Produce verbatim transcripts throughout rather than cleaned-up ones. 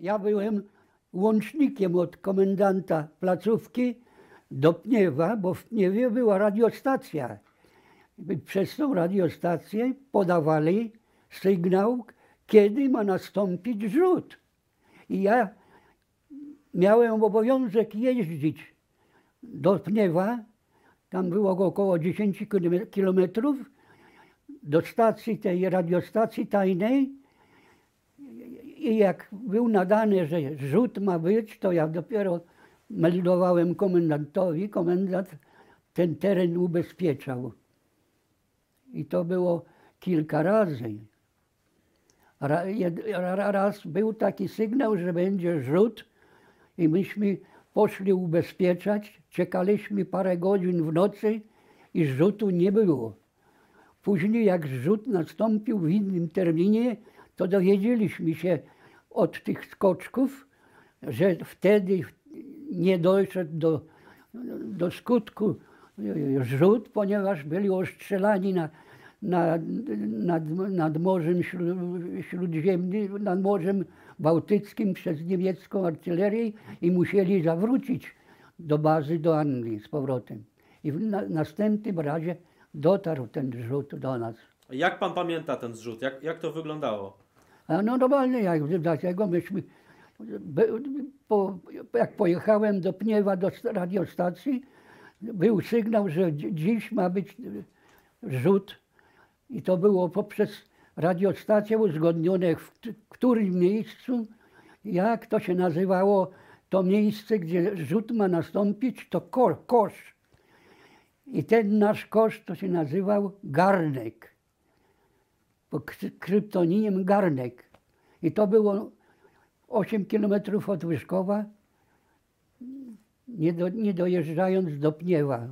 Ja byłem łącznikiem od komendanta placówki do Pniewa, bo w Pniewie była radiostacja. Przez tą radiostację podawali sygnał, kiedy ma nastąpić zrzut. I ja miałem obowiązek jeździć do Pniewa, tam było około dziesięć kilometrów, do stacji tej radiostacji tajnej. I jak był nadane, że zrzut ma być, to ja dopiero meldowałem komendantowi. Komendant ten teren ubezpieczał. I to było kilka razy. Raz był taki sygnał, że będzie zrzut i myśmy poszli ubezpieczać. Czekaliśmy parę godzin w nocy i zrzutu nie było. Później jak zrzut nastąpił w innym terminie, to dowiedzieliśmy się od tych skoczków, że wtedy nie doszedł do, do skutku zrzut, ponieważ byli ostrzelani na, na, nad, nad Morzem Śródziemnym, nad Morzem Bałtyckim przez niemiecką artylerię i musieli zawrócić do bazy do Anglii z powrotem. I w na, następnym razie dotarł ten zrzut do nas. Jak pan pamięta ten zrzut? Jak, jak to wyglądało? A no normalnie, jak, dlatego myśmy, po, jak pojechałem do Pniewa, do radiostacji, był sygnał, że dziś ma być zrzut i to było poprzez radiostację uzgodnione, w którym miejscu, jak to się nazywało, to miejsce, gdzie zrzut ma nastąpić, to ko, kosz. I ten nasz kosz to się nazywał Garnek. Pod kryptonimem Garnek. I to było osiem kilometrów od Wyszkowa, nie, do, nie dojeżdżając do Pniewa.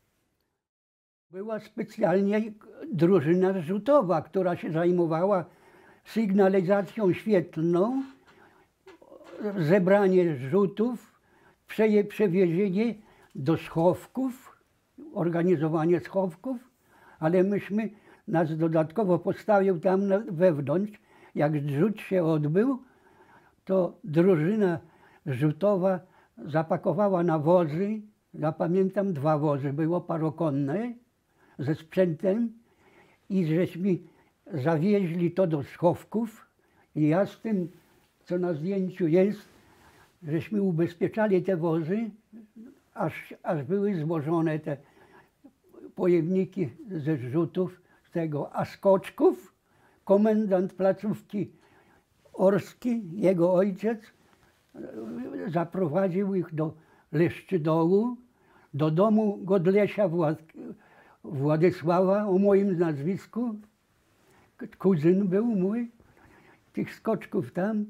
Była specjalnie drużyna zrzutowa, która się zajmowała sygnalizacją świetlną, zebranie zrzutów, przeje, przewiezienie do schowków, organizowanie schowków, ale myśmy nas dodatkowo postawił tam wewnątrz. Jak zrzut się odbył, to drużyna zrzutowa zapakowała na wozy, ja pamiętam dwa wozy, było parokonne ze sprzętem i żeśmy zawieźli to do schowków i ja z tym, co na zdjęciu jest, żeśmy ubezpieczali te wozy, aż, aż były złożone te pojewniki ze zrzutów, z tego, a skoczków komendant placówki Orski, jego ojciec, zaprowadził ich do Leszczydołu, do domu Godlesia Wład Władysława o moim nazwisku. Kuzyn był mój, tych skoczków tam.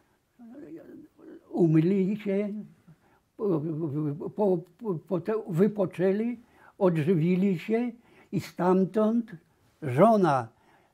Umyli się, po, po, po te, wypoczęli, odżywili się i stamtąd żona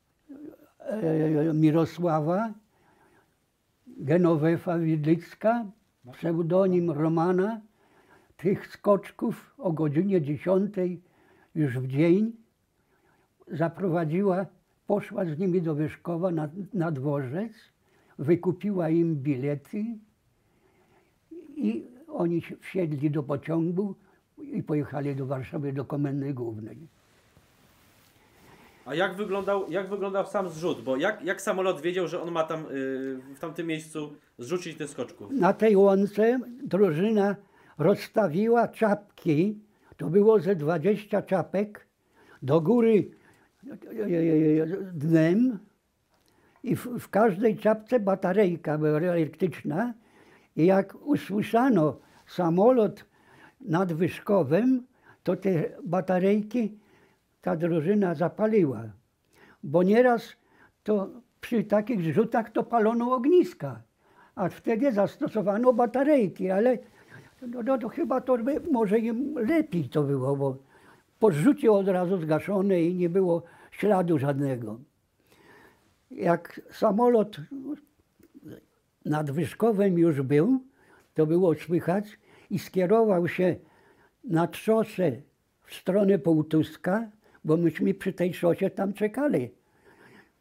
e, Mirosława, Genowefa Widlicka, pseudonim Romana, tych skoczków o godzinie dziesiątej już w dzień zaprowadziła, poszła z nimi do Wyszkowa na, na dworzec, wykupiła im bilety i oni wsiedli do pociągu i pojechali do Warszawy, do Komendy Głównej. A jak wyglądał, jak wyglądał sam zrzut? Bo jak, jak samolot wiedział, że on ma tam yy, w tamtym miejscu zrzucić te skoczków? Na tej łące drużyna rozstawiła czapki, to było ze dwadzieścia czapek, do góry dnem i w, w każdej czapce batarejka była elektryczna i jak usłyszano samolot nad Wyszkowem, to te batarejki ta drużyna zapaliła, bo nieraz to przy takich zrzutach to palono ogniska, a wtedy zastosowano batarejki, ale no, no, to chyba to może im lepiej to było, bo po zrzucie od razu zgaszone i nie było śladu żadnego. Jak samolot nad Wyszkowem już był, to było słychać i skierował się na szosę w stronę Półtuska, bo myśmy przy tej szosie tam czekali.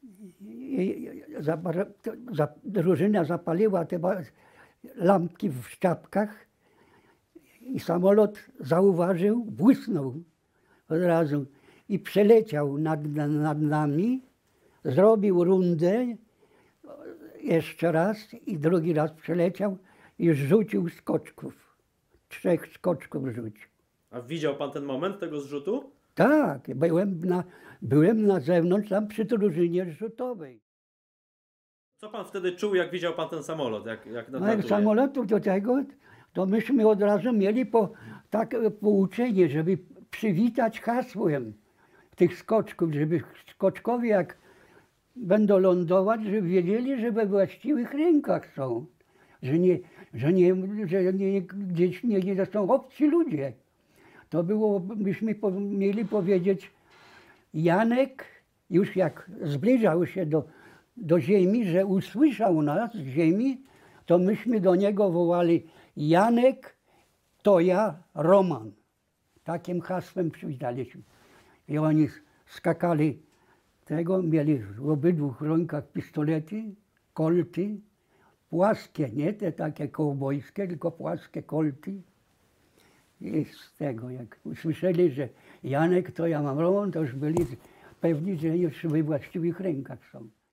I zapar- to za- drużyna zapaliła te ba- lampki w szczapkach i samolot zauważył, błysnął od razu i przeleciał nad, nad nami, zrobił rundę jeszcze raz i drugi raz przeleciał i rzucił skoczków. Trzech skoczków rzucił. A widział pan ten moment tego zrzutu? Tak, byłem na, byłem na zewnątrz tam przy drużynie rzutowej. Co pan wtedy czuł, jak widział pan ten samolot? Jak, jak No jak nadlatuje? samolotu do tego, to myśmy od razu mieli po, tak, pouczenie, żeby przywitać hasłem tych skoczków, żeby skoczkowie jak będą lądować, żeby wiedzieli, że we właściwych rękach są. Że nie, że nie, że nie, gdzieś nie, nie są obcy ludzie. To było, myśmy po, mieli powiedzieć, Janek już jak zbliżał się do, do ziemi, że usłyszał nas z ziemi, to myśmy do niego wołali: Janek, to ja, Roman. Takim hasłem przywitaliśmy. I oni skakali tego, mieli w obydwu rękach pistolety, kolty, płaskie, nie te takie kołbojskie, tylko płaskie kolty. I z tego, jak usłyszeli, że Janek to ja mam Roman, to już byli pewni, że już we właściwych rękach są.